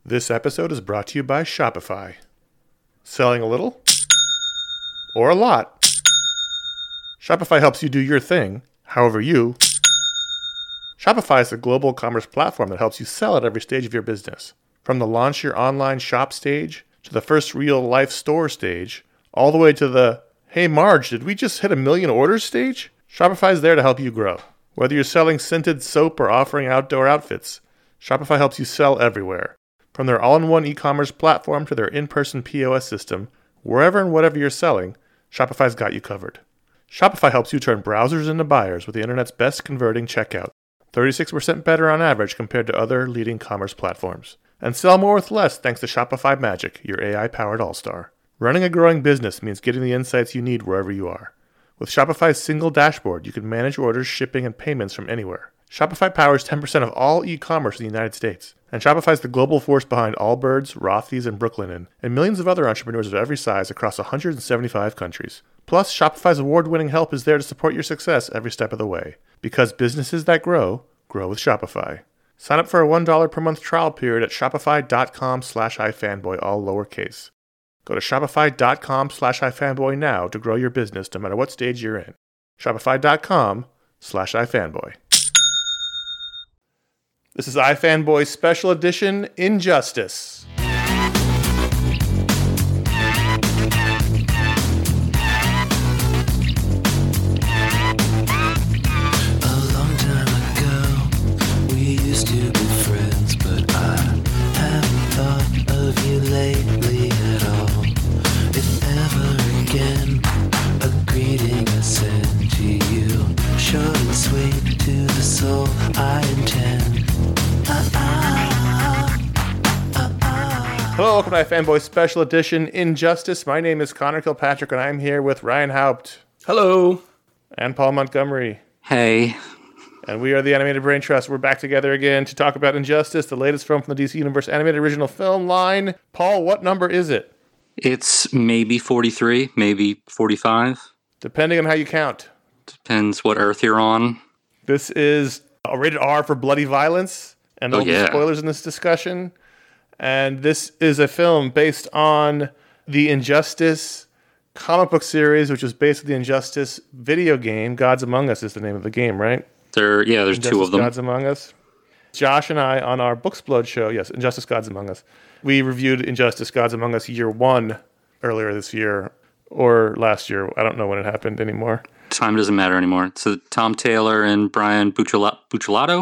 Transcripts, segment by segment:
This episode is brought to you by Shopify. Selling a little or a lot? Shopify helps you do your thing, however you. Shopify is a global commerce platform that helps you sell at every stage of your business. From the launch your online shop stage, to the first real-life store stage, all the way to the, hey Marge, did we just hit 1 million orders stage? Shopify is there to help you grow. Whether you're selling scented soap or offering outdoor outfits, Shopify helps you sell everywhere. From their all-in-one e-commerce platform to their in-person POS system, wherever and whatever you're selling, Shopify's got you covered. Shopify helps you turn browsers into buyers with the internet's best converting checkout, 36% better on average compared to other leading commerce platforms. And sell more with less thanks to Shopify Magic, your AI-powered all-star. Running a growing business means getting the insights you need wherever you are. With Shopify's single dashboard, you can manage orders, shipping, and payments from anywhere. Shopify powers 10% of all e-commerce in the United States. And Shopify's the global force behind Allbirds, Rothy's, and Brooklinen, and millions of other entrepreneurs of every size across 175 countries. Plus, Shopify's award-winning help is there to support your success every step of the way. Because businesses that grow, grow with Shopify. Sign up for a $1 per month trial period at shopify.com/ifanboy, all lowercase. Go to shopify.com/ifanboy now to grow your business no matter what stage you're in. Shopify.com/ifanboy. This is iFanboy Special Edition, Injustice. Lately at all. If ever again a greeting I send to you, short and sweet to the soul I intend. Hello, welcome to iFanboy Special Edition, Injustice. My name is Connor Kilpatrick, and I'm here with Ryan Haupt. Hello. And Paul Montgomery. Hey. And we are the Animated Brain Trust. We're back together again to talk about Injustice, the latest film from the DC Universe animated original film line. Paul, what number is it? It's maybe 43, maybe 45. Depending on how you count. Depends what Earth you're on. This is a rated R for bloody violence, and there'll be spoilers in this discussion. And this is a film based on the Injustice comic book series, which was based on the Injustice video game. Gods Among Us is the name of the game, right? There's Injustice, two of them. Gods Among Us. Josh and I, on our Booksplode show, yes, Injustice, Gods Among Us, we reviewed Injustice, Gods Among Us Year 1 earlier this year, or last year. I don't know when it happened anymore. Time doesn't matter anymore. So Tom Taylor and Brian Buccellato?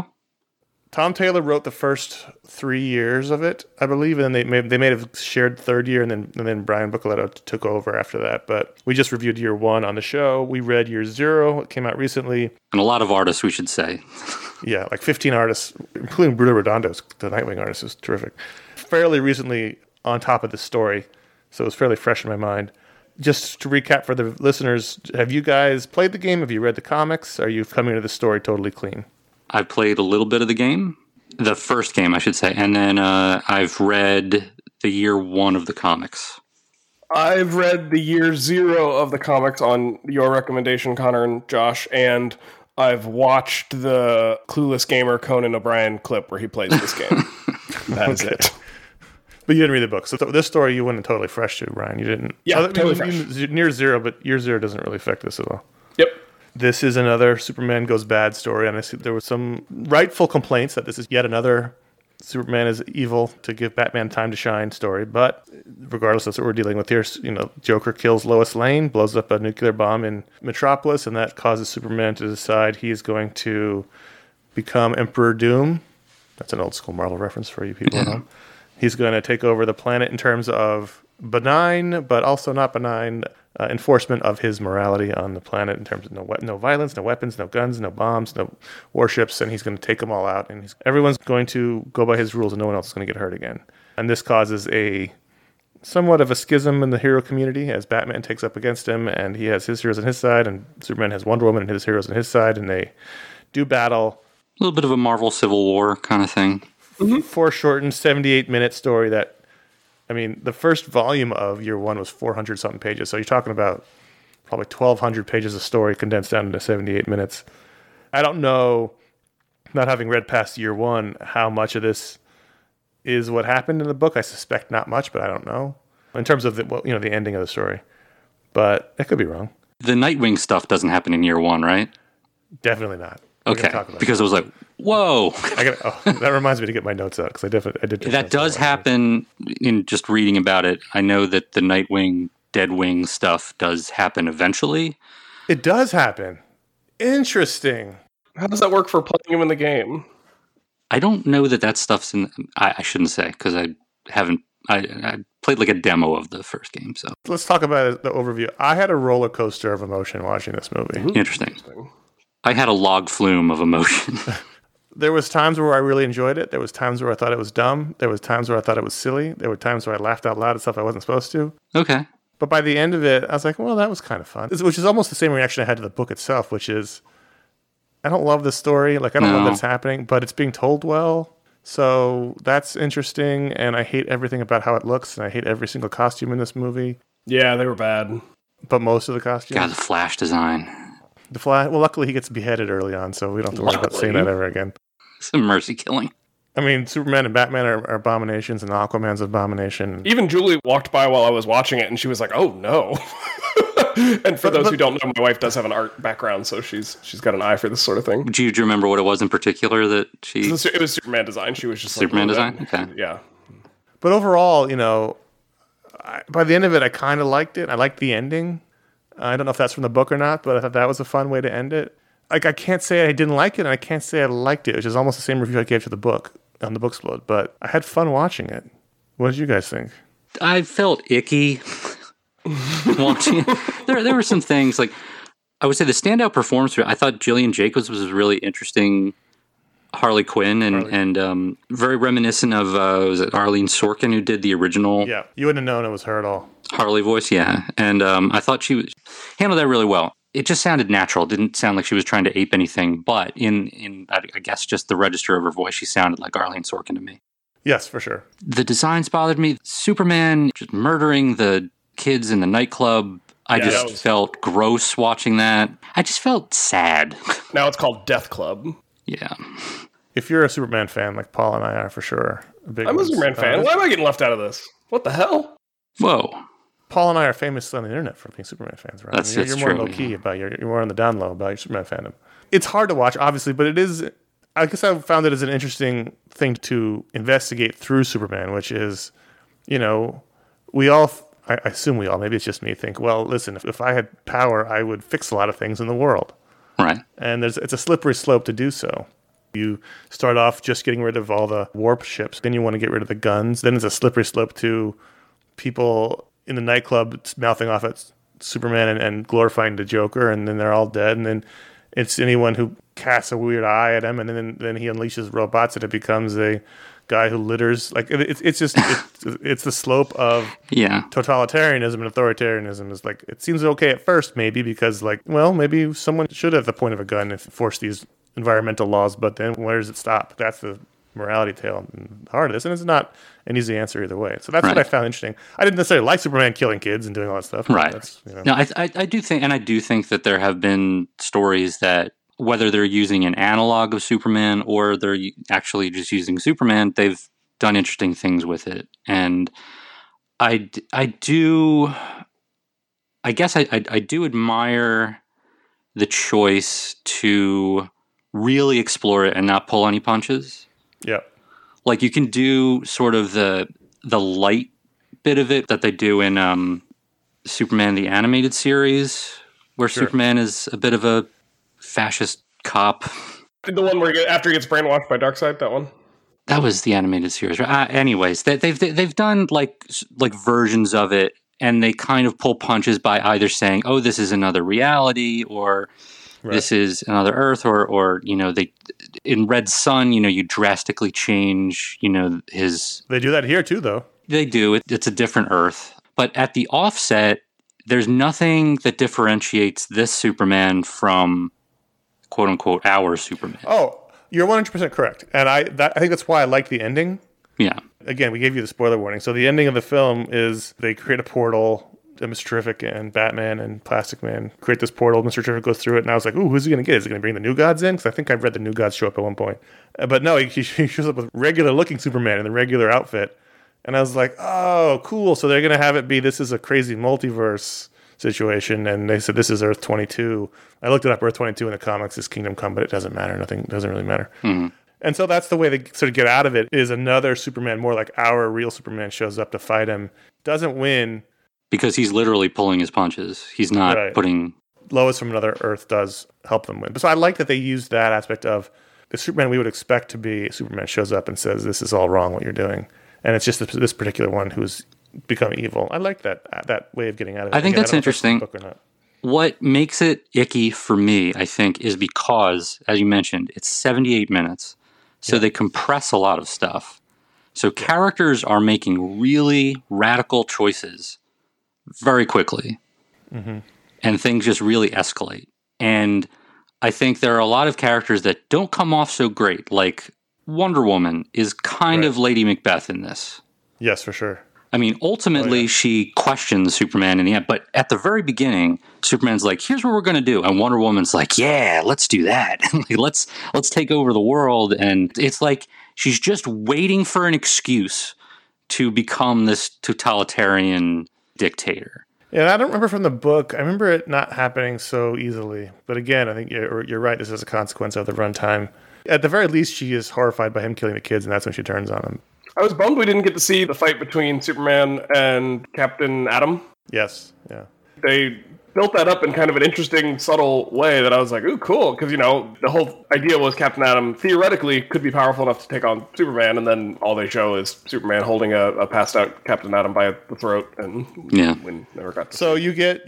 Tom Taylor wrote the first 3 years of it, I believe, and they may have shared third year, and then Brian Buccellato took over after that. But we just reviewed Year 1 on the show. We read Year 0. It came out recently. And a lot of artists, we should say. Yeah, like 15 artists, including Bruno Redondo, the Nightwing artist, is terrific. Fairly recently on top of the story, so it was fairly fresh in my mind. Just to recap for the listeners, have you guys played the game? Have you read the comics? Are you coming to the story totally clean? I played a little bit of the game. The first game, I should say. And then I've read the Year 1 of the comics. I've read the Year 0 of the comics on your recommendation, Connor and Josh, and I've watched the Clueless Gamer Conan O'Brien clip where he plays this game. That is it. But you didn't read the book. So this story you went in totally fresh to, Ryan. You didn't. Yeah, totally fresh. Near 0, but Year 0 doesn't really affect this at all. Yep. This is another Superman Goes Bad story, and I see there were some rightful complaints that this is yet another Superman is evil to give Batman time to shine story. But regardless, that's what we're dealing with here. Joker kills Lois Lane, blows up a nuclear bomb in Metropolis, and that causes Superman to decide he is going to become Emperor Doom. That's an old school Marvel reference for you people at home. He's going to take over the planet in terms of benign, but also not benign, enforcement of his morality on the planet in terms of no violence, no weapons, no guns, no bombs, no warships, and he's going to take them all out. And everyone's going to go by his rules, and no one else is going to get hurt again. And this causes a somewhat of a schism in the hero community as Batman takes up against him, and he has his heroes on his side, and Superman has Wonder Woman and his heroes on his side, and they do battle. A little bit of a Marvel Civil War kind of thing. Foreshortened 78-minute story that, I mean, the first volume of Year 1 was 400-something pages, so you're talking about probably 1,200 pages of story condensed down into 78 minutes. I don't know, not having read past Year 1, how much of this is what happened in the book. I suspect not much, but I don't know in terms of the ending of the story. But I could be wrong. The Nightwing stuff doesn't happen in year 1, right? Definitely not. We're Okay, gonna talk about because it was like, whoa. that reminds me to get my notes out because I did. That does happen in just reading about it. I know that the Nightwing, Deadwing stuff does happen eventually. It does happen. Interesting. How does that work for playing him in the game? I don't know that stuff's in. I shouldn't say because I haven't. I played like a demo of the first game. So Let's talk about the overview. I had a roller coaster of emotion watching this movie. Interesting. I had a log flume of emotion. There was times where I really enjoyed it. There was times where I thought it was dumb. There was times where I thought it was silly. There were times where I laughed out loud at stuff I wasn't supposed to. Okay. But by the end of it, I was like, well, that was kind of fun. Which is almost the same reaction I had to the book itself, which is, I don't love this story. Like, I don't love that it's happening, but it's being told well. So that's interesting. And I hate everything about how it looks. And I hate every single costume in this movie. Yeah, they were bad. But most of the costumes. God, the Flash design. The Flash. Well, luckily he gets beheaded early on, so we don't have to worry about seeing that ever again. It's a mercy killing. I mean, Superman and Batman are abominations, and Aquaman's abomination. Even Julie walked by while I was watching it, and she was like, "Oh no!" And for those who don't know, my wife does have an art background, so she's got an eye for this sort of thing. Do you remember what it was in particular that she? It was Superman design. She was just Superman like, design. Okay. Yeah. But overall, by the end of it, I kind of liked it. I liked the ending. I don't know if that's from the book or not, but I thought that was a fun way to end it. Like, I can't say I didn't like it, and I can't say I liked it, which is almost the same review I gave to the book on the Booksplode. But I had fun watching it. What did you guys think? I felt icky watching it. There were some things, like, I would say the standout performance, I thought Gillian Jacobs was a really interesting Harley Quinn and very reminiscent of, was it Arlene Sorkin who did the original? Yeah, you wouldn't have known it was her at all. Harley voice, yeah. And I thought she handled that really well. It just sounded natural. It didn't sound like she was trying to ape anything, but in I guess just the register of her voice, she sounded like Arlene Sorkin to me. Yes, for sure. The designs bothered me. Superman just murdering the kids in the nightclub. I just felt gross watching that. I just felt sad. Now it's called Death Club. Yeah. If you're a Superman fan, like Paul and I are for sure. I'm a Superman fan. Why am I getting left out of this? What the hell? Whoa. Paul and I are famous on the internet for being Superman fans, right? That's you're more true. low key about you're more on the down low about your Superman fandom. It's hard to watch, obviously, but it is. I guess I found it as an interesting thing to investigate through Superman, which is, we all. I assume we all. Maybe it's just me. Think, well, listen, if I had power, I would fix a lot of things in the world. Right. And it's a slippery slope to do so. You start off just getting rid of all the warp ships, then you want to get rid of the guns. Then it's a slippery slope to people in the nightclub mouthing off at Superman and glorifying the Joker, and then they're all dead. And then it's anyone who casts a weird eye at him, and then he unleashes robots, and it becomes a guy who litters. Like it's just it's the slope of totalitarianism and authoritarianism. Is like, it seems okay at first, maybe because maybe someone should have the point of a gun and force these environmental laws, but then where does it stop? That's the morality tale and the heart of this, and it's not an easy answer either way. So that's what I found interesting. I didn't necessarily like Superman killing kids and doing all that stuff. Right. That's, No, I do think that there have been stories that whether they're using an analog of Superman or they're actually just using Superman, they've done interesting things with it. And I do admire the choice to really explore it and not pull any punches. Yeah. Like, you can do sort of the light bit of it that they do in Superman the Animated Series, where Superman is a bit of a fascist cop. The one where after he gets brainwashed by Darkseid, that one? That was the Animated Series. Anyways, they've done like versions of it, and they kind of pull punches by either saying, "Oh, this is another reality," or "This is another Earth," or they in Red Sun, you drastically change, his. They do that here too, though. They do. It's a different Earth, but at the offset, there's nothing that differentiates this Superman from, quote unquote, our Superman. Oh, you're 100% correct, and I think that's why I like the ending. Yeah. Again, we gave you the spoiler warning. So the ending of the film is they create a portal. Mr. Terrific and Batman and Plastic Man create this portal. Mr. Terrific goes through it, and I was like, ooh, who's he going to get? Is he going to bring the New Gods in? Because I think I've read the New Gods show up at one point. But no, he shows up with regular-looking Superman in the regular outfit. And I was like, oh, cool. So they're going to have it be this is a crazy multiverse situation. And they said this is Earth 22. I looked it up. Earth 22 in the comics is Kingdom Come, but it doesn't matter. Nothing doesn't really matter. Mm-hmm. And so that's the way they sort of get out of it, is another Superman, more like our real Superman, shows up to fight him. Doesn't win. Because he's literally pulling his punches. He's not putting... Lois from another Earth does help them win. So I like that they use that aspect of the Superman we would expect to be. Superman shows up and says, this is all wrong what you're doing. And it's just this particular one who's become evil. I like that way of getting out of it. I think that's interesting. Book or not. What makes it icky for me, I think, is because, as you mentioned, it's 78 minutes. So they compress a lot of stuff. So characters are making really radical choices very quickly. Mm-hmm. And things just really escalate. And I think there are a lot of characters that don't come off so great. Like Wonder Woman is kind of Lady Macbeth in this. Yes, for sure. I mean, ultimately, she questions Superman in the end. But at the very beginning, Superman's like, here's what we're going to do. And Wonder Woman's like, yeah, let's do that. let's take over the world. And it's like she's just waiting for an excuse to become this totalitarian dictator. Yeah, I don't remember from the book. I remember it not happening so easily. But again, I think you're right. This is a consequence of the runtime. At the very least, she is horrified by him killing the kids, and that's when she turns on him. I was bummed we didn't get to see the fight between Superman and Captain Atom. Yes, yeah. They built that up in kind of an interesting, subtle way that I was like, ooh, cool. Because, the whole idea was Captain Atom theoretically could be powerful enough to take on Superman, and then all they show is Superman holding a passed-out Captain Atom by the throat, and we never got to see. You get,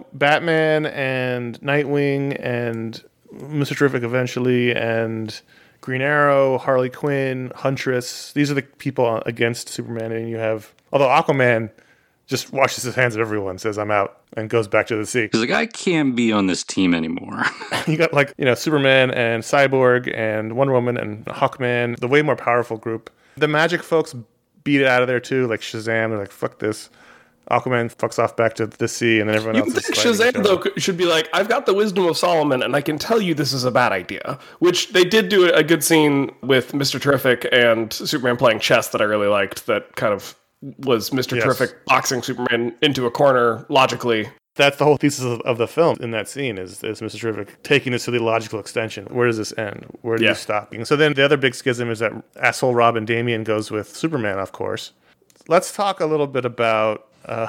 Batman and Nightwing and Mr. Terrific eventually, and Green Arrow, Harley Quinn, Huntress. These are the people against Superman. And you have... Although Aquaman just washes his hands at everyone, says, I'm out, and goes back to the sea. He's like, I can't be on this team anymore. You got, Superman and Cyborg and Wonder Woman and Hawkman, the way more powerful group. The magic folks beat it out of there, too, like Shazam. They're like, fuck this. Aquaman fucks off back to the sea, and then everyone else is fighting. Shazam, though, should be like, I've got the wisdom of Solomon, and I can tell you this is a bad idea. Which they did do a good scene with Mr. Terrific and Superman playing chess that I really liked, that kind of was Mr. Terrific boxing Superman into a corner logically. That's the whole thesis of the film in that scene is Mr. Terrific taking this to the logical extension. Where does this end? Where do you stop? And so then the other big schism is that asshole Robin Damian goes with Superman, of course. Let's talk a little bit about...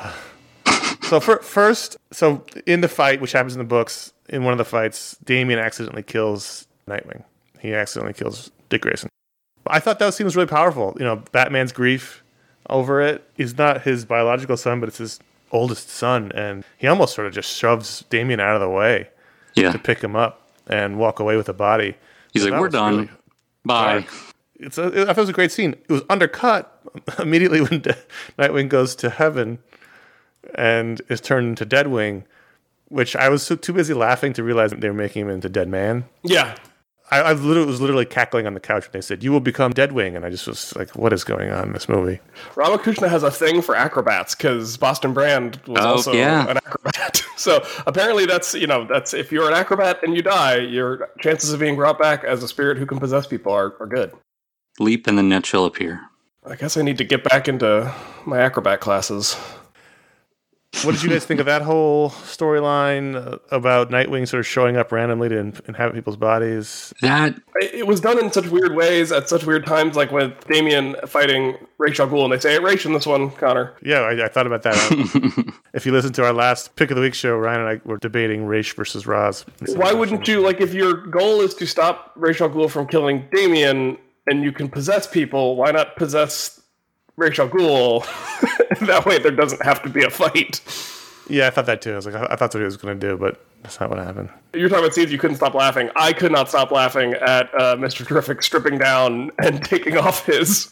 First, in the fight, which happens in the books, in one of the fights, Damian accidentally kills Nightwing. He accidentally kills Dick Grayson. I thought that scene was really powerful. Batman's grief over it is not his biological son, but it's his oldest son, and he almost sort of just shoves Damian out of the way to pick him up and walk away with the body. He's like, we're done. Really, bye. I thought it was a great scene. It was undercut immediately when Nightwing goes to heaven and is turned into Deadwing, which I was too busy laughing to realize that they were making him into Dead Man. Yeah. I was literally cackling on the couch when they said, you will become Deadwing, and I just was like, what is going on in this movie? Ramakrishna has a thing for acrobats, because Boston Brand was also an acrobat. So apparently that's if you're an acrobat and you die, your chances of being brought back as a spirit who can possess people are good. Leap and the net shall appear. I guess I need to get back into my acrobat classes. What did you guys think of that whole storyline about Nightwing sort of showing up randomly to inhabit people's bodies? It was done in such weird ways at such weird times, like with Damian fighting Ra's al Ghul, and they say Ra's in this one, Connor. Yeah, I thought about that. If you listen to our last Pick of the Week show, Ryan and I were debating Ra's versus Ra's. Why wouldn't you, if your goal is to stop Ra's al Ghul from killing Damian, and you can possess people, why not possess Ra's al Ghul? That way there doesn't have to be a fight. Yeah, I thought that too. I was like, I thought that's what he was going to do, but that's not what happened. You're talking about scenes you couldn't stop laughing. I could not stop laughing at Mr. Terrific stripping down and taking off his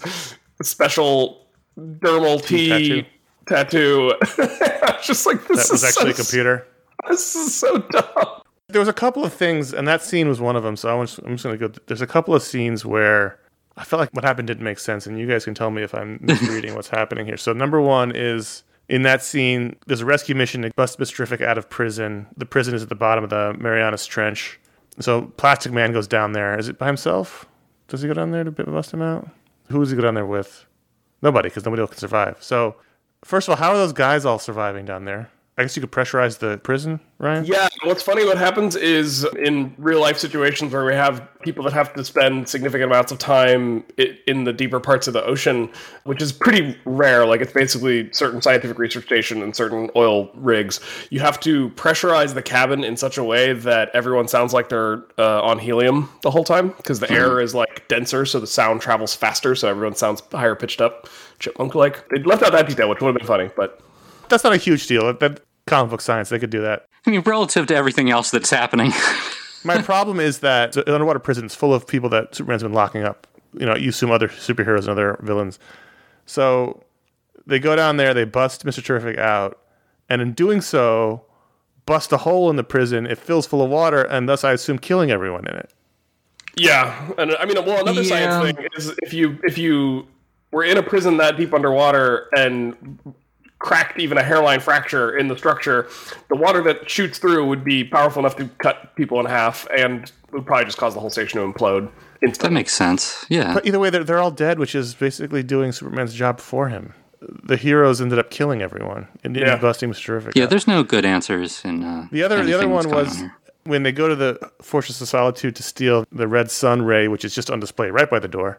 special dermal T tattoo. I was just like, this is actually a computer. This is so dumb. There was a couple of things, and that scene was one of them, so I'm just going to go... There's a couple of scenes where I felt like what happened didn't make sense, and you guys can tell me if I'm misreading what's happening here. So number one is In that scene, there's a rescue mission to bust Mr. Terrific out of prison. The prison is at the bottom of the Marianas Trench. So Plastic Man goes down there. Is it by himself? Does he go down there to bust him out? Who does he go down there with? Nobody, because nobody else can survive. So, first of all, how are those guys all surviving down there? I guess you could pressurize the prison, Ryan? Yeah, what's funny, what happens is in real-life situations where we have people that have to spend significant amounts of time in the deeper parts of the ocean, which is pretty rare, like it's basically certain scientific research station and certain oil rigs, you have to pressurize the cabin in such a way that everyone sounds like they're on helium the whole time, because the air is like denser, so the sound travels faster, so everyone sounds higher pitched up, chipmunk-like. They left out that detail, which would have been funny, but... That's not a huge deal. That comic book science, they could do that. I mean, relative to everything else that's happening. My problem is that the underwater prison is full of people that Superman's been locking up. You know, you assume other superheroes and other villains. So they go down there, they bust Mr. Terrific out, and in doing so, bust a hole in the prison. It fills full of water, and thus I assume killing everyone in it. Yeah, and I mean, well, another science thing is if you were in a prison that deep underwater and cracked even a hairline fracture in the structure, the water that shoots through would be powerful enough to cut people in half and would probably just cause the whole station to implode instantly. That makes sense, yeah. But either way, they're all dead, which is basically doing Superman's job for him. The heroes ended up killing everyone and busting Mr. Terrific. Yeah, there's no good answers in the other one was when they go to the Fortress of Solitude to steal the Red Sun Ray, which is just on display right by the door.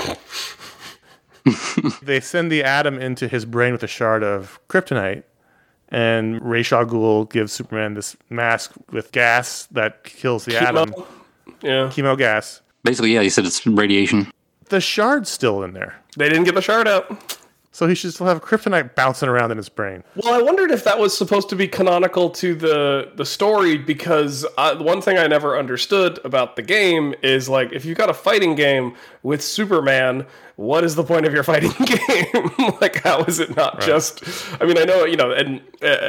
They send the Atom into his brain with a shard of kryptonite, and Ra's al Ghul gives Superman this mask with gas that kills the Atom. Yeah. Chemo gas. Basically, yeah, he said it's radiation. The shard's still in there. They didn't get the shard out. So he should still have kryptonite bouncing around in his brain. Well, I wondered if that was supposed to be canonical to the story, because one thing I never understood about the game is, like, if you've got a fighting game with Superman, what is the point of your fighting game? Like, how is it not just... I mean, I know, you know, and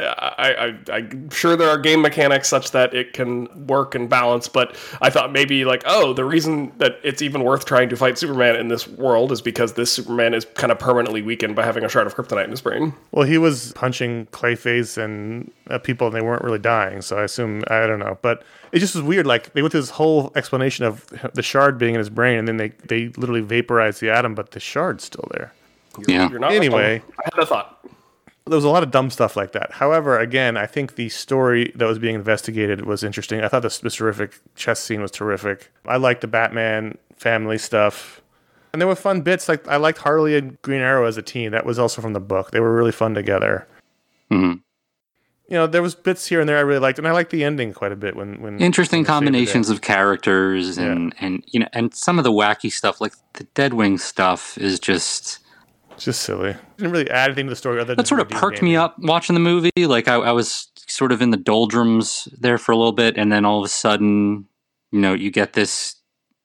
I'm sure there are game mechanics such that it can work and balance, but I thought maybe, like, oh, the reason that it's even worth trying to fight Superman in this world is because this Superman is kind of permanently weakened by having a shard of kryptonite in his brain. Well, he was punching Clayface and people, and they weren't really dying, so I assume... I don't know, but... It just was weird. Like, they went through this whole explanation of the shard being in his brain, and then they literally vaporized the Atom, but the shard's still there. You're not anyway, I had a thought. There was a lot of dumb stuff like that. However, again, I think the story that was being investigated was interesting. I thought the Mr. Terrific chess scene was terrific. I liked the Batman family stuff. And there were fun bits. Like, I liked Harley and Green Arrow as a team. That was also from the book. They were really fun together. Mm-hmm. You know, there was bits here and there I really liked, and I liked the ending quite a bit. When interesting combinations of characters and you know, and some of the wacky stuff, like the Deadwing stuff, is just silly. It didn't really add anything to the story. Other that sort of perked me up watching the movie. Like I was sort of in the doldrums there for a little bit, and then all of a sudden, you know, you get this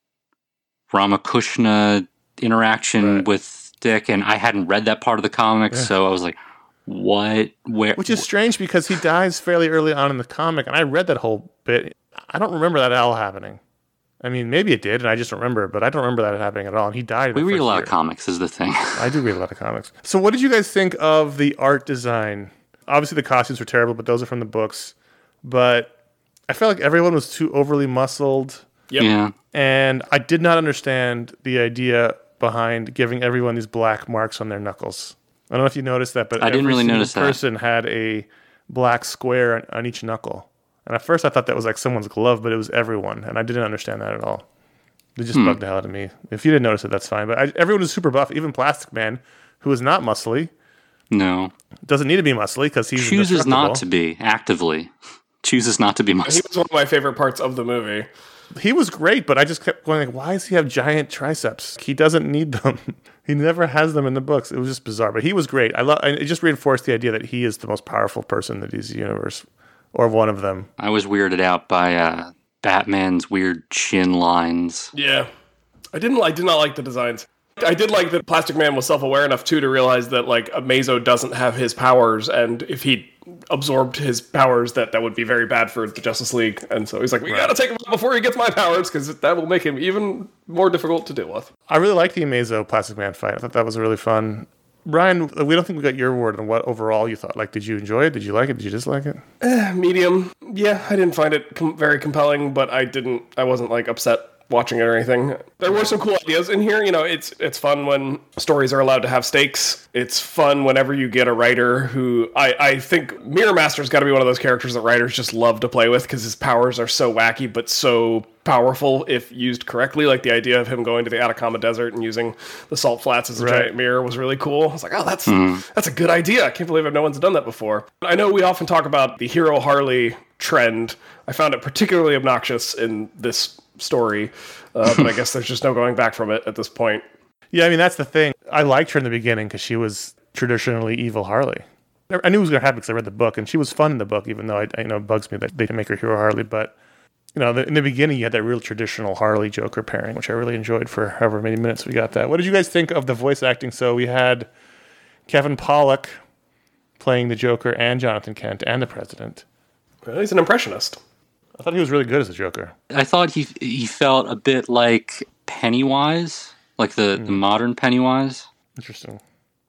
Ramakrishna interaction with Dick, and I hadn't read that part of the comics, so I was like, what? Where? Which is strange because he dies fairly early on in the comic, and I read that whole bit. I don't remember that at all happening. I mean, maybe it did, and I just don't remember it, but I don't remember that happening at all. And he died. We read a lot of comics, is the thing. I do read a lot of comics. So, what did you guys think of the art design? Obviously, the costumes were terrible, but those are from the books. But I felt like everyone was too overly muscled. Yep. Yeah. And I did not understand the idea behind giving everyone these black marks on their knuckles. I don't know if you noticed that, but I didn't really notice that. Every person had a black square on each knuckle. And at first I thought that was like someone's glove, but it was everyone. And I didn't understand that at all. It just bugged the hell out of me. If you didn't notice it, that's fine. But everyone was super buff. Even Plastic Man, who is not muscly. No. Doesn't need to be muscly because he's chooses not to be, actively. Chooses not to be muscly. He was one of my favorite parts of the movie. He was great, but I just kept going like, why does he have giant triceps? He doesn't need them. He never has them in the books. It was just bizarre, but he was great. It just reinforced the idea that he is the most powerful person in the DC universe, or one of them. I was weirded out by Batman's weird chin lines. Yeah, I did not like the designs. I did like that Plastic Man was self-aware enough too to realize that like Amazo doesn't have his powers, and if he absorbed his powers, that would be very bad for the Justice League. And so he's like, we gotta take him out before he gets my powers, because that will make him even more difficult to deal with. I really liked the Amazo Plastic Man fight. I thought that was really fun. Brian, we don't think we got your word on what overall you thought. Like, did you enjoy it? Did you like it? Did you dislike it? Medium. Yeah, I didn't find it very compelling, but I wasn't like upset watching it or anything. There were some cool ideas in here. You know, it's fun when stories are allowed to have stakes. It's fun whenever you get a writer who I think Mirror Master's got to be one of those characters that writers just love to play with because his powers are so wacky but so powerful if used correctly. Like the idea of him going to the Atacama Desert and using the salt flats as a giant mirror was really cool. I was like, oh, that's a good idea. I can't believe no one's done that before. I know we often talk about the hero Harley trend. I found it particularly obnoxious in this story, but I guess there's just no going back from it at this point. Yeah, I mean, that's the thing. I liked her in the beginning because she was traditionally evil Harley. I knew it was going to happen because I read the book, and she was fun in the book, even though I know it bugs me that they didn't make her hero Harley. But, you know, in the beginning, you had that real traditional Harley-Joker pairing, which I really enjoyed for however many minutes we got that. What did you guys think of the voice acting? So we had Kevin Pollak playing the Joker and Jonathan Kent and the President. Well, he's an impressionist. I thought he was really good as a Joker. I thought he felt a bit like Pennywise, like the modern Pennywise. Interesting.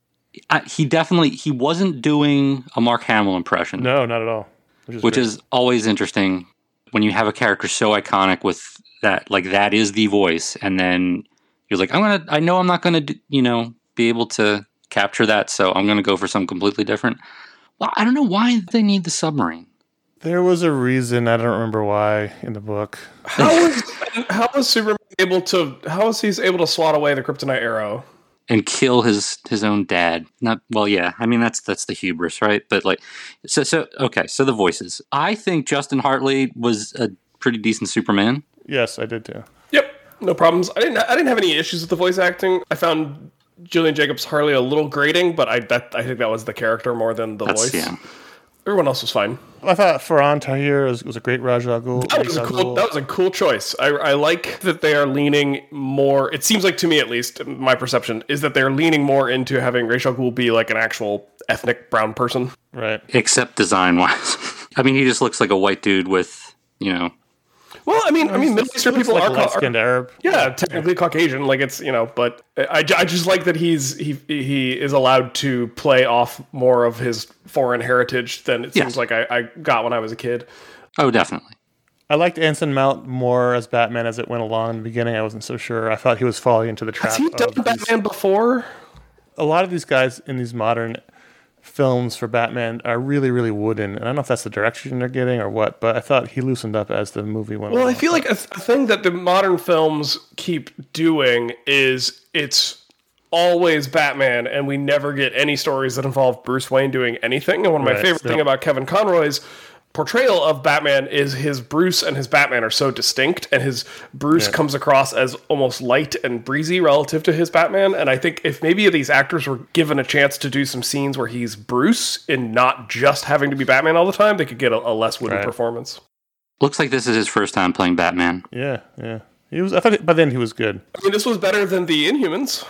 He wasn't doing a Mark Hamill impression. No, not at all. Which is always interesting when you have a character so iconic with that, like that is the voice, and then you're like, I know I'm not gonna, be able to capture that, so I'm gonna go for something completely different. Well, I don't know why they need the submarine. There was a reason, I don't remember why, in the book. How was Superman able to swat away the kryptonite arrow? And kill his own dad. Yeah, I mean that's the hubris, right? But like so the voices. I think Justin Hartley was a pretty decent Superman. Yes, I did too. Yep, no problems. I didn't have any issues with the voice acting. I found Julian Jacobs Harley a little grating, but I think that was the character more than the voice. Yeah. Everyone else was fine. I thought Farhan Tahir was a great Ra's al Ghul. That was a cool choice. I like that they are leaning more. It seems like to me, at least, my perception is that they're leaning more into having Ra's al Ghul be like an actual ethnic brown person. Right. Except design-wise. I mean, he just looks like a white dude with, Well, I mean, Middle Eastern people like are light-skinned Arab. Yeah, technically Caucasian. Like it's, but I just like that he is allowed to play off more of his foreign heritage than it seems like I got when I was a kid. Oh, definitely. I liked Anson Mount more as Batman as it went along. In the beginning, I wasn't so sure. I thought he was falling into the trap. Has he done Batman before? A lot of these guys in these modern films for Batman are really, really wooden. And I don't know if that's the direction they're getting or what, but I thought he loosened up as the movie went along. Well, I feel like a thing that the modern films keep doing is it's always Batman, and we never get any stories that involve Bruce Wayne doing anything. And one of my favorite things about Kevin Conroy's portrayal of Batman is his Bruce and his Batman are so distinct, and his Bruce comes across as almost light and breezy relative to his Batman. And I think if maybe these actors were given a chance to do some scenes where he's Bruce and not just having to be Batman all the time, they could get a less wooden performance. Looks like this is his first time playing Batman. Yeah. He was. I thought by then he was good. I mean, this was better than the Inhumans.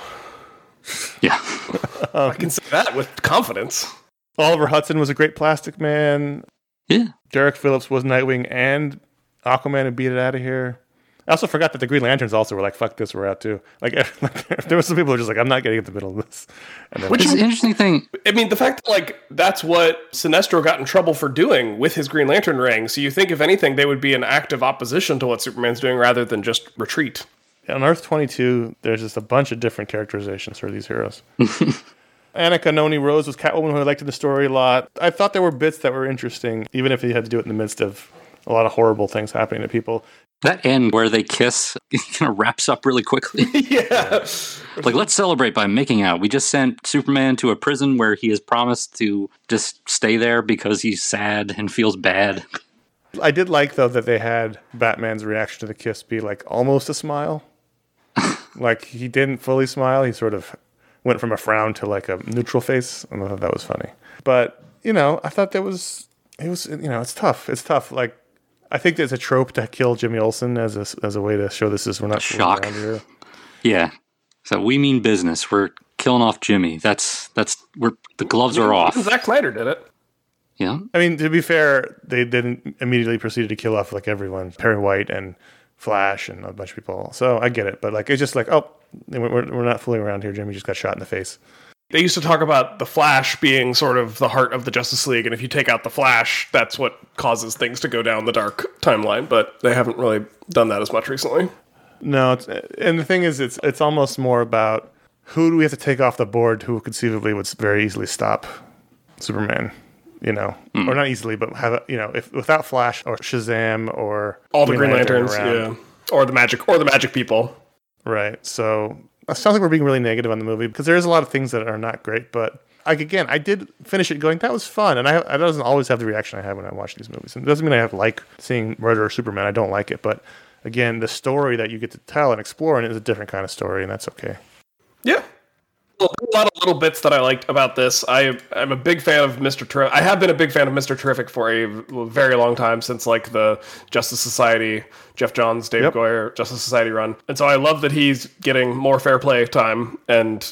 Yeah. I can say that with confidence. Oliver Hudson was a great Plastic Man. Yeah. Derek Phillips was Nightwing and Aquaman and beat it out of here. I also forgot that the Green Lanterns also were like, fuck this, we're out too. Like, there were some people who were just like, I'm not getting in the middle of this. Which is an interesting thing. I mean, the fact that, that's what Sinestro got in trouble for doing with his Green Lantern ring. So you think, if anything, they would be in active opposition to what Superman's doing rather than just retreat. On Earth 22, there's just a bunch of different characterizations for these heroes. Annika Noni Rose was Catwoman, who I liked in the story a lot. I thought there were bits that were interesting, even if you had to do it in the midst of a lot of horrible things happening to people. That end where they kiss kind of wraps up really quickly. Yeah. Like, let's celebrate by making out. We just sent Superman to a prison where he has promised to just stay there because he's sad and feels bad. I did like, though, that they had Batman's reaction to the kiss be like almost a smile. Like, he didn't fully smile. He sort of went from a frown to like a neutral face, and I thought that was funny. But, I thought it's tough. It's tough. Like, I think there's a trope to kill Jimmy Olsen as a way to show we're not shock. Around here. Yeah. So we mean business. We're killing off Jimmy. The gloves are off. Zack Snyder did it. Yeah. I mean, to be fair, they didn't immediately proceed to kill off like everyone. Perry White and Flash and a bunch of people. So I get it. But like, it's just like, oh, we're not fooling around here. Jimmy just got shot in the face. They used to talk about the Flash being sort of the heart of the Justice League, and if you take out the Flash, that's what causes things to go down the dark timeline, but they haven't really done that as much recently. No, and the thing is, it's almost more about who do we have to take off the board who conceivably would very easily stop Superman, or not easily, but have if without Flash or Shazam or all the Green Lanterns, yeah, or the magic people, right? So it sounds like we're being really negative on the movie because there is a lot of things that are not great, but I did finish it going, that was fun, and I doesn't always have the reaction I have when I watch these movies. And it doesn't mean I like seeing Murder or Superman. I don't like it, but again, the story that you get to tell and explore is a different kind of story, and that's okay. Yeah. A lot of little bits that I liked about this. I'm a big fan of Mr. Terrific. I have been a big fan of Mr. Terrific for a very long time, since like the Justice Society, Jeff Johns, Dave Goyer Justice Society run. And so I love that he's getting more fair play time, and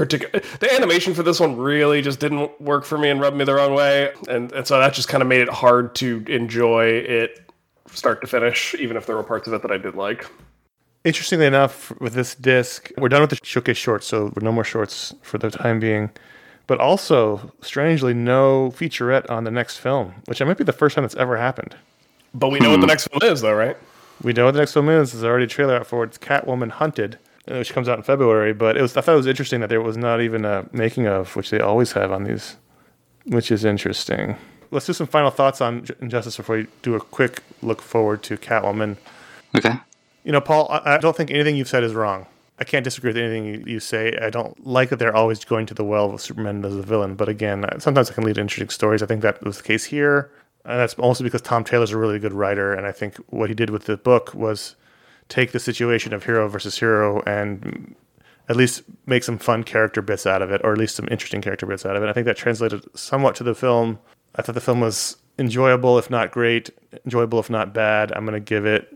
the animation for this one really just didn't work for me and rubbed me the wrong way. And so that just kind of made it hard to enjoy it start to finish, even if there were parts of it that I did like. Interestingly enough, with this disc, we're done with the showcase shorts, so no more shorts for the time being. But also, strangely, no featurette on the next film, which might be the first time that's ever happened. But we know what the next film is, though, right? We know what the next film is. There's already a trailer out for it. It's Catwoman Hunted, which comes out in February. But I thought it was interesting that there was not even a making of, which they always have on these, which is interesting. Let's do some final thoughts on Injustice before we do a quick look forward to Catwoman. Okay. Paul, I don't think anything you've said is wrong. I can't disagree with anything you say. I don't like that they're always going to the well with Superman as a villain. But again, sometimes it can lead to interesting stories. I think that was the case here. And that's also because Tom Taylor's a really good writer. And I think what he did with the book was take the situation of hero versus hero and at least make some fun character bits out of it, or at least some interesting character bits out of it. I think that translated somewhat to the film. I thought the film was enjoyable, if not great, enjoyable, if not bad. I'm going to give it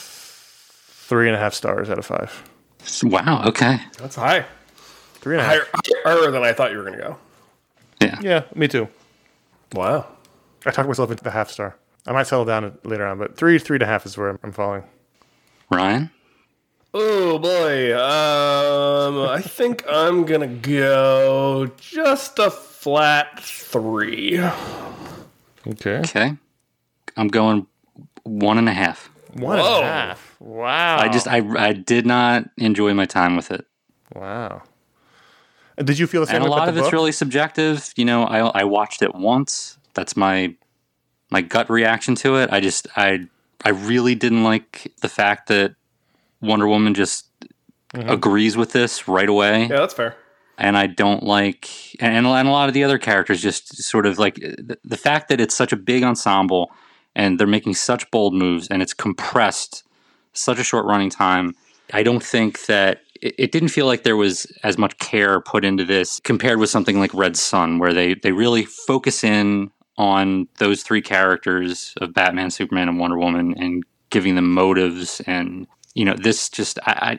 3.5 stars out of 5. Wow, okay. That's high. 3.5. Higher than I thought you were going to go. Yeah, me too. Wow. I talked myself into the half star. I might settle down later on, but 3.5 is where I'm falling. Ryan? Oh, boy. I think I'm going to go just a flat 3. Okay. I'm going 1.5. 1.5. Wow. I did not enjoy my time with it. Wow. Did you feel the same? And a lot of it's really subjective. I watched it once. That's my gut reaction to it. I really didn't like the fact that Wonder Woman just agrees with this right away. Yeah, that's fair. And I don't like, and a lot of the other characters just sort of like the fact that it's such a big ensemble and they're making such bold moves and it's compressed such a short running time. I don't think that it didn't feel like there was as much care put into this compared with something like Red Sun, where they really focus in on those three characters of Batman, Superman, and Wonder Woman and giving them motives. And, this just,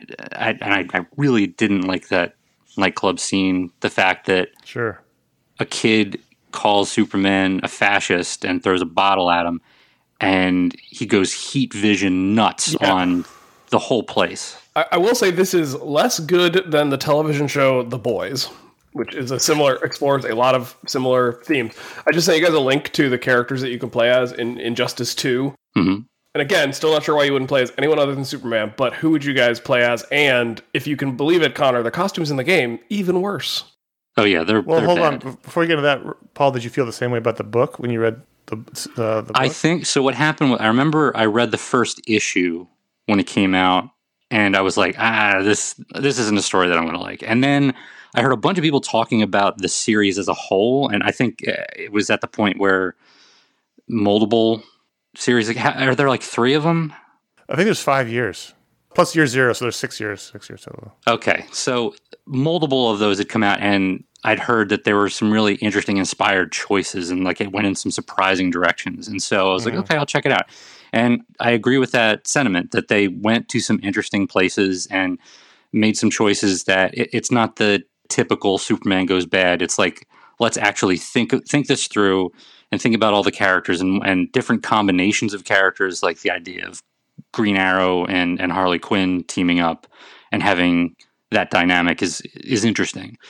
I really didn't like that nightclub scene. The fact that a kid calls Superman a fascist and throws a bottle at him, and he goes heat vision nuts on the whole place. I will say this is less good than the television show The Boys, which is explores a lot of similar themes. I just sent you guys a link to the characters that you can play as in Injustice 2. Mm-hmm. And again, still not sure why you wouldn't play as anyone other than Superman, but who would you guys play as? And if you can believe it, Connor, the costumes in the game, even worse. Oh yeah, they're hold bad. on. Before you get into that, Paul, did you feel the same way about the book when you read the book? I think so. What happened? I remember I read the first issue when it came out, and I was like, this isn't a story that I'm going to like. And then I heard a bunch of people talking about the series as a whole, and I think it was at the point where multiple series, are there like 3 of them? I think there's 5 years. Plus year 0, so there's 6 years. 6 years total. Okay, so multiple of those had come out, and I'd heard that there were some really interesting, inspired choices, and like it went in some surprising directions. And so I was like, okay, I'll check it out. And I agree with that sentiment that they went to some interesting places and made some choices that it's not the typical Superman goes bad. It's like, let's actually think this through and think about all the characters and different combinations of characters, like the idea of Green Arrow and Harley Quinn teaming up and having that dynamic is interesting.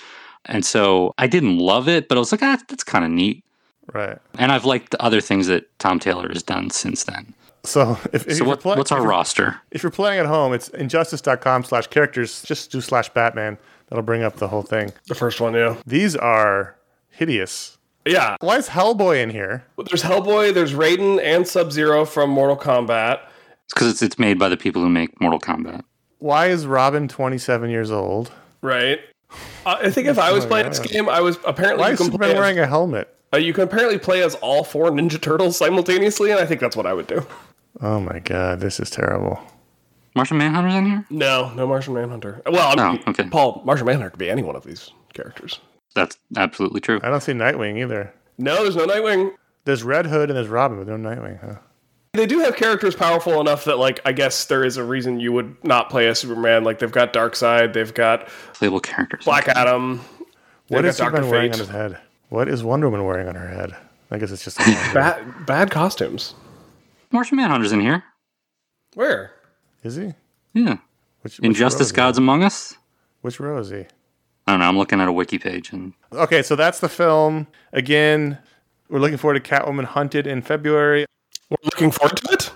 And so I didn't love it, but I was like, that's kind of neat. Right. And I've liked other things that Tom Taylor has done since then. So what's our roster? If you're playing at home, it's injustice.com/characters. Just do /Batman. That'll bring up the whole thing. The first one, yeah. These are hideous. Yeah. Why is Hellboy in here? There's Hellboy, there's Raiden and Sub-Zero from Mortal Kombat. It's because it's made by the people who make Mortal Kombat. Why is Robin 27 years old? Right. I think if I was playing this game, I was apparently... Why is Superman wearing a helmet? You can apparently play as all 4 Ninja Turtles simultaneously, and I think that's what I would do. Oh my god, this is terrible. Martian Manhunter's in here? No Martian Manhunter. Well, I mean, okay. Paul, Martian Manhunter could be any one of these characters. That's absolutely true. I don't see Nightwing either. No, there's no Nightwing. There's Red Hood and there's Robin, but no Nightwing, huh? They do have characters powerful enough that, like, I guess there is a reason you would not play as Superman. Like, they've got Darkseid, they've got playable characters. Black Adam. What is Superman wearing on his head? What is Wonder Woman wearing on her head? I guess it's just bad costumes. Martian Manhunter's in here. Where? Is he? Yeah. Which Injustice Gods Among Us? Which row is he? I don't know. I'm looking at a wiki page. Okay, so that's the film. Again, we're looking forward to Catwoman Hunted in February. We're looking forward to it?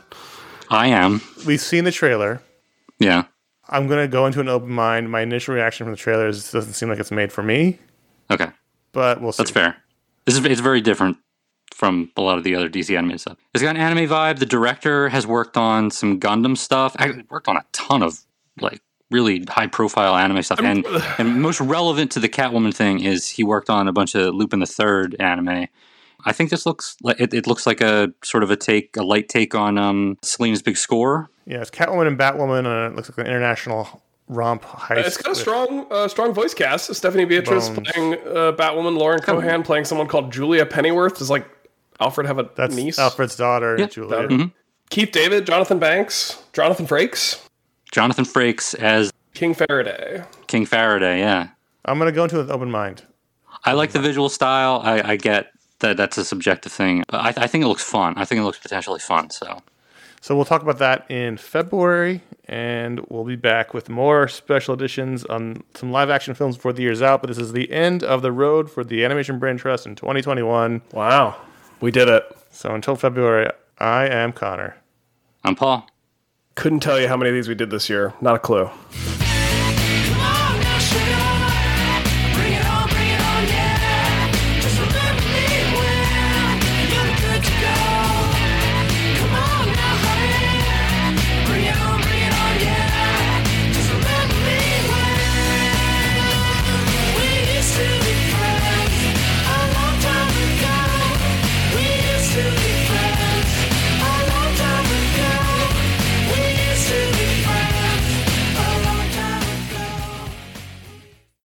I am. We've seen the trailer. Yeah. I'm going to go into an open mind. My initial reaction from the trailer is it doesn't seem like it's made for me. Okay. But we'll see. That's fair. It's very different from a lot of the other DC animated stuff. It's got an anime vibe. The director has worked on some Gundam stuff. Actually, worked on a ton of like really high profile anime stuff. And most relevant to the Catwoman thing is he worked on a bunch of Lupin the Third anime. I think this looks like it looks like a sort of a light take on Selena's Big Score. Yeah, it's Catwoman and Batwoman, and it looks like an international romp heist. It's got a strong voice cast. Stephanie Beatrice playing Batwoman, Lauren Cohan playing someone called Julia Pennyworth. Does like Alfred have a niece? That's Alfred's daughter, Julia. Mm-hmm. Keith David, Jonathan Banks, Jonathan Frakes. Jonathan Frakes as King Faraday. King Faraday, yeah. I'm going to go into an open mind. I like the visual style. I get that that's a subjective thing. But I think it looks fun. I think it looks potentially fun. So we'll talk about that in February, and we'll be back with more special editions on some live-action films before the year's out. But this is the end of the road for the Animation Brain Trust in 2021. Wow. We did it. So until February, I am Connor. I'm Paul. Couldn't tell you how many of these we did this year. Not a clue.